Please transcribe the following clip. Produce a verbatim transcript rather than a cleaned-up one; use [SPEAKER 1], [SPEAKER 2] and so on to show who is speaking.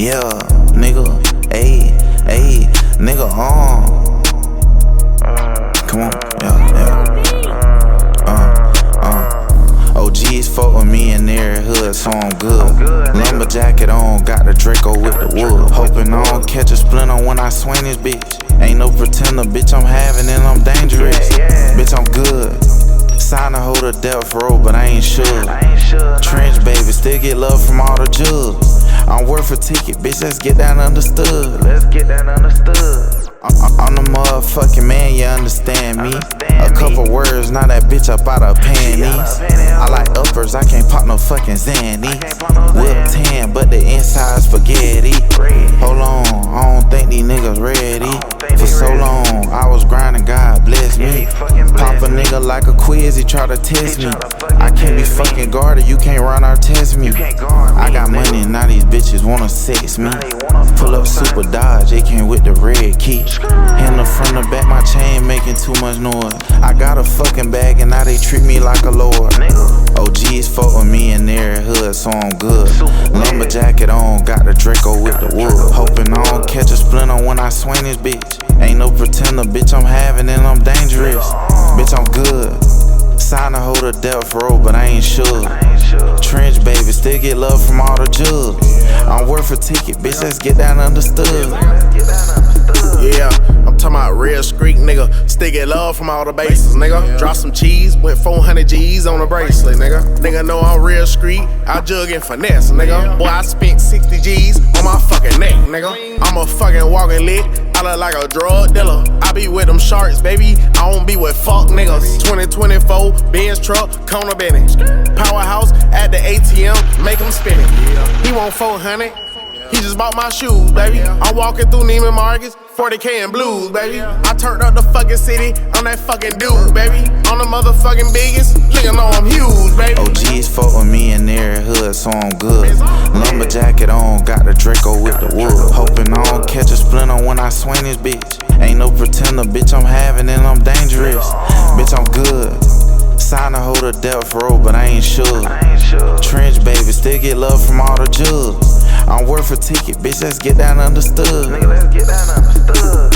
[SPEAKER 1] Yeah, nigga, ayy, ayy, nigga, on. Come on, yeah, yeah. Uh, uh. O Gs fuck with me in their hood, so I'm good. Lumber jacket on, got the Draco with the wood. Hoping I don't catch a splinter when I swing this bitch. Ain't no pretender, bitch, I'm having and I'm dangerous. Bitch, I'm good. Sign to hold a death row, but I ain't sure. Trench baby, still get love from all the jugs. I'm worth a ticket, bitch, let's get that understood.
[SPEAKER 2] Let's get that understood.
[SPEAKER 1] I'm the motherfucking man, you understand me. A couple words, now that bitch up out of panties. I like uppers, I can't pop no fucking Zanny. Whip tan, but the inside spaghetti. Hold on, I don't think these niggas ready. For so long, I was grinding, God bless me. Pop a nigga like a quiz, he try to test me. I can't be fucking guarded, you can't run or test me. I got money, now these bitches wanna sex me. Pull up super Dodge, they came with the red key. Handle from the back, my chain making too much noise. I got a fucking bag and now they treat me like a lord. O Gs fuck with me in their hood, so I'm good. Lumber jacket on, got the Draco with the wood. Hoping I don't catch a splinter when I swing this bitch. Ain't no pretender, bitch, I'm having and I'm dangerous. Bitch, I'm good. Sign to hold a death row, but I ain't sure. Trench baby, still get love from all the jugs. I'm worth a ticket, bitch, let's get that understood.
[SPEAKER 3] Yeah, I'm talking about real street, nigga. Still get love from all the bases, nigga. Drop some cheese, went four hundred G's on a bracelet, nigga. Nigga know I'm real street, I jug and finesse, nigga. Boy, I spent sixty G's on my fucking neck, nigga. I'm a fucking walking lick, I look like a drug dealer. I be with them sharks, baby, I don't be with fuck niggas. twenty twenty-four, Benz truck, Kona Bennett. Powerhouse at the A T M, make him spin it. He want four hundred. He just bought my shoes, baby. I'm walking through Neiman Marcus, forty K in blues, baby. I turned up the fucking city on that fucking dude, baby. On the motherfucking biggest, nigga know I'm huge, baby.
[SPEAKER 1] O Gs fuck with me in their hood, so I'm good. Lumber jacket on, got the Draco with the wood. Hoping I don't catch a splinter when I swing this bitch. Ain't no pretender, bitch, I'm having and I'm dangerous. Bitch, I'm good. Sign to hold a death row, but I ain't sure. Trench baby, still get love from all the jugs. I'm worth a ticket, bitch, let's get that understood.
[SPEAKER 2] Nigga, let's get that understood.